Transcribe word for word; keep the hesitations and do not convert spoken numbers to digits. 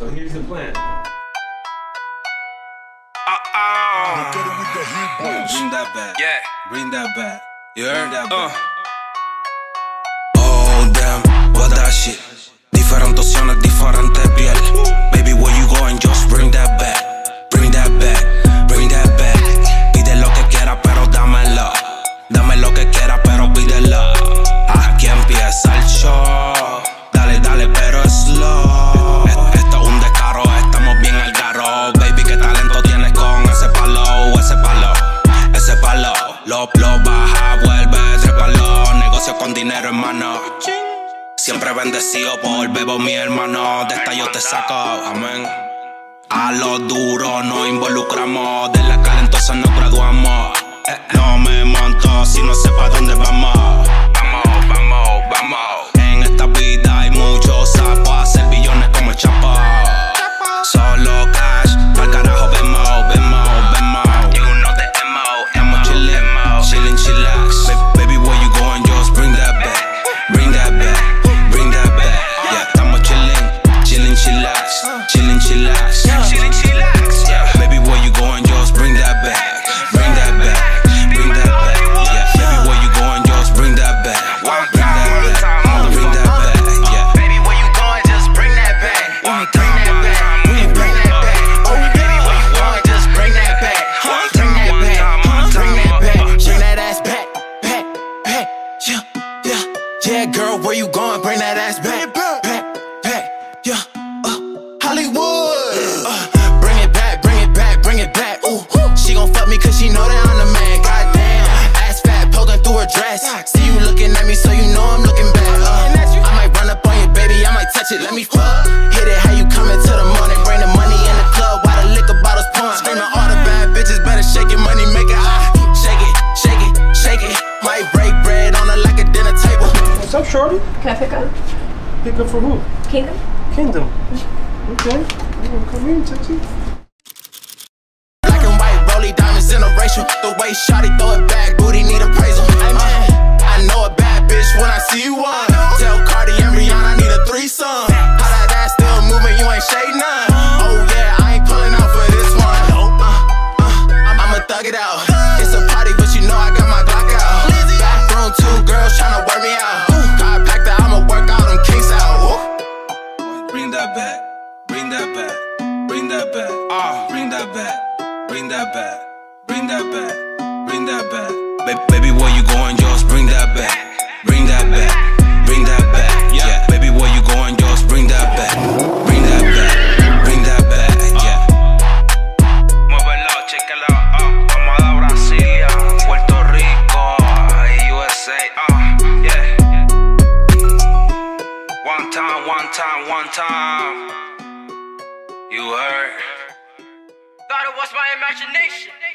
So here's the plan. Uh-oh. Bring that back. Yeah. Bring that back. You heard that back. Uh. Oh damn, what that shit. Diferentes opciones, diferente piel. Baby, where you going? Just bring that back. Bring that back. Bring that back. Pide lo que quieras, pero dámelo. Dame lo que quieras, pero pídelo. Aquí empieza el show. Dale, dale, pero es slow. Esto es un descaro, estamos bien al garro. Baby, qué talento tienes con ese palo, ese palo, ese palo. Lo, lo baja, vuelve, trépalo. Negocio con dinero en mano. Siempre bendecido por bebo mi hermano. De esta yo te saco, amén. A lo duro nos involucramos. De la calentosa nos graduamos. No me monto si no sé pa' dónde vamos. Vamos, vamos, vamos. En esta vida hay muchos sapos. Hacer billones como el Chapo. Solo cash, pa'l carajo vemos, vemos, vemos. You know the M O, estamos chillin', chillin', chillax. Baby, where you going? Just bring that back, bring that back, bring that back. Yeah, estamos chillin', chillin', chillax, chillin', chillax, chillin', chillax. Yeah, baby, where you going? Just bring that back, bring that back. Yeah, girl, where you going? Bring that ass back, back, back, yeah, uh, Hollywood. Uh, bring it back, bring it back, bring it back. Ooh, she gon' fuck me cause she know that I'm the man. Goddamn, ass fat poking through her dress. See you looking at me, so you know I'm looking back. Uh, I might run up on you, baby, I might touch it. Let me fuck. Hit it how you coming to the morning. Bring the money in the club while the liquor bottles pump. Screaming all the bad bitches better shake it, money make it. Ah, shake it, shake it, shake it. Might break bread on her like a dinner table. What's up, shorty? Can I pick up? Pick up for who? Kingdom. Kingdom. Okay. Oh, come in, sexy. Black and white, rolly diamonds interracial. The way shawty throw it back, booty need appraisal. Hey man, I know a bad bitch when I see you one. Tell Cardi and Rihanna I need a threesome. How that ass still moving, you ain't shade none. Oh yeah, I ain't pulling out for this one. Uh, uh, I'ma thug it out. It's a party, but you know I got my Glock out. Bathroom, two girls tryna work me out. God packed that, I'ma work all them kinks out. Bring that back, bring that back, bring that back, ah, bring that back, bring that back, bring that back, bring that back. Ba baby, where you going? Just bring that back, bring that back, bring that back. Yeah, baby, where you going? Just bring that back, bring that back, bring that back. Yeah. Muévelo, chécalo, ah, vamos a Brasilia, Puerto Rico, U S A, ah, yeah. One time, one time, one time. You heard? Thought it was my imagination.